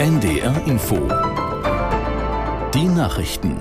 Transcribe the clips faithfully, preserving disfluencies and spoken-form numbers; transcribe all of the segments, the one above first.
N D R Info. Die Nachrichten.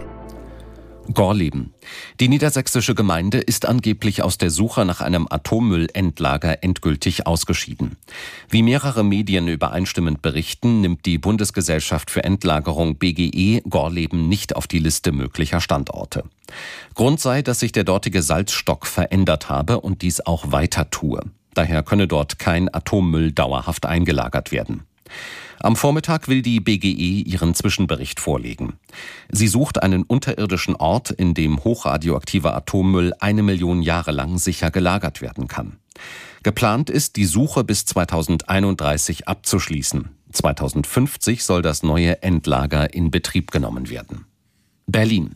Gorleben. Die niedersächsische Gemeinde ist angeblich aus der Suche nach einem Atommüllendlager endgültig ausgeschieden. Wie mehrere Medien übereinstimmend berichten, nimmt die Bundesgesellschaft für Endlagerung B G E Gorleben nicht auf die Liste möglicher Standorte. Grund sei, dass sich der dortige Salzstock verändert habe und dies auch weiter tue. Daher könne dort kein Atommüll dauerhaft eingelagert werden. Am Vormittag will die B G E ihren Zwischenbericht vorlegen. Sie sucht einen unterirdischen Ort, in dem hochradioaktiver Atommüll eine Million Jahre lang sicher gelagert werden kann. Geplant ist, die Suche bis zweitausendeinunddreißig abzuschließen. zweitausendfünfzig soll das neue Endlager in Betrieb genommen werden. Berlin.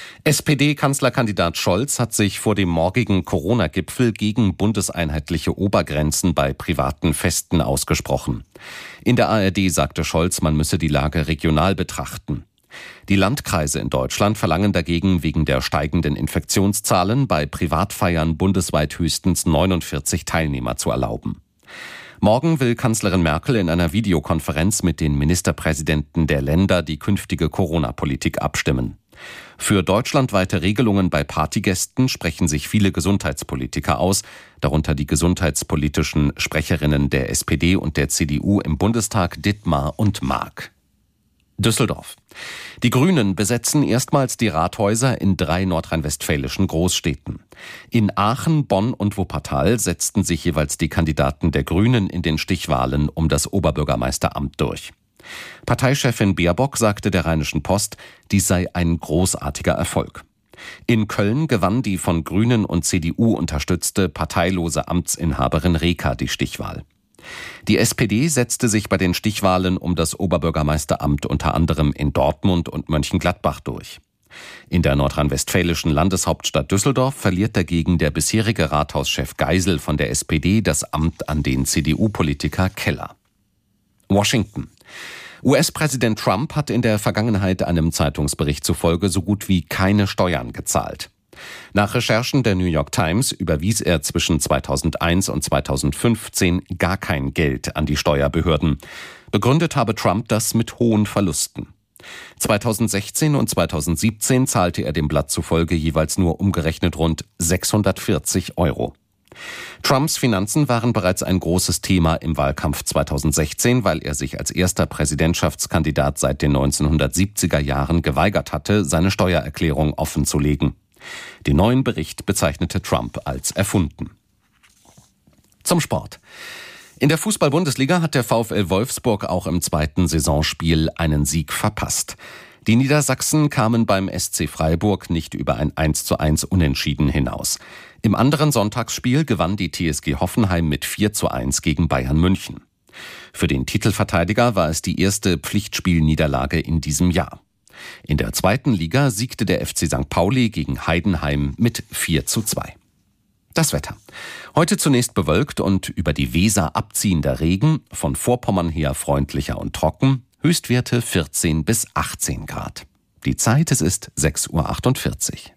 S P D-Kanzlerkandidat Scholz hat sich vor dem morgigen Corona-Gipfel gegen bundeseinheitliche Obergrenzen bei privaten Festen ausgesprochen. In der A R D sagte Scholz, man müsse die Lage regional betrachten. Die Landkreise in Deutschland verlangen dagegen wegen der steigenden Infektionszahlen bei Privatfeiern bundesweit höchstens neunundvierzig Teilnehmer zu erlauben. Morgen will Kanzlerin Merkel in einer Videokonferenz mit den Ministerpräsidenten der Länder die künftige Corona-Politik abstimmen. Für deutschlandweite Regelungen bei Partygästen sprechen sich viele Gesundheitspolitiker aus, darunter die gesundheitspolitischen Sprecherinnen der S P D und der C D U im Bundestag Dittmar und Mark. Düsseldorf. Die Grünen besetzen erstmals die Rathäuser in drei nordrhein-westfälischen Großstädten. In Aachen, Bonn und Wuppertal setzten sich jeweils die Kandidaten der Grünen in den Stichwahlen um das Oberbürgermeisteramt durch. Parteichefin Baerbock sagte der Rheinischen Post, dies sei ein großartiger Erfolg. In Köln gewann die von Grünen und C D U unterstützte parteilose Amtsinhaberin Reker die Stichwahl. Die S P D setzte sich bei den Stichwahlen um das Oberbürgermeisteramt unter anderem in Dortmund und Mönchengladbach durch. In der nordrhein-westfälischen Landeshauptstadt Düsseldorf verliert dagegen der bisherige Rathauschef Geisel von der S P D das Amt an den C D U-Politiker Keller. Washington. U S-Präsident Trump hat in der Vergangenheit einem Zeitungsbericht zufolge so gut wie keine Steuern gezahlt. Nach Recherchen der New York Times überwies er zwischen zweitausendeins und zweitausendfünfzehn gar kein Geld an die Steuerbehörden. Begründet habe Trump das mit hohen Verlusten. zweitausendsechzehn und zweitausendsiebzehn zahlte er dem Blatt zufolge jeweils nur umgerechnet rund sechshundertvierzig Euro. Trumps Finanzen waren bereits ein großes Thema im Wahlkampf zweitausendsechzehn, weil er sich als erster Präsidentschaftskandidat seit den neunzehnhundertsiebziger Jahren geweigert hatte, seine Steuererklärung offenzulegen. Den neuen Bericht bezeichnete Trump als erfunden. Zum Sport. In der Fußball-Bundesliga hat der VfL Wolfsburg auch im zweiten Saisonspiel einen Sieg verpasst. Die Niedersachsen kamen beim S C Freiburg nicht über ein eins zu eins Unentschieden hinaus. Im anderen Sonntagsspiel gewann die T S G Hoffenheim mit vier zu eins gegen Bayern München. Für den Titelverteidiger war es die erste Pflichtspielniederlage in diesem Jahr. In der zweiten Liga siegte der F C Sankt Pauli gegen Heidenheim mit vier zu zwei. Das Wetter. Heute zunächst bewölkt und über die Weser abziehender Regen, von Vorpommern her freundlicher und trocken, Höchstwerte vierzehn bis achtzehn Grad. Die Zeit, es ist sechs Uhr achtundvierzig.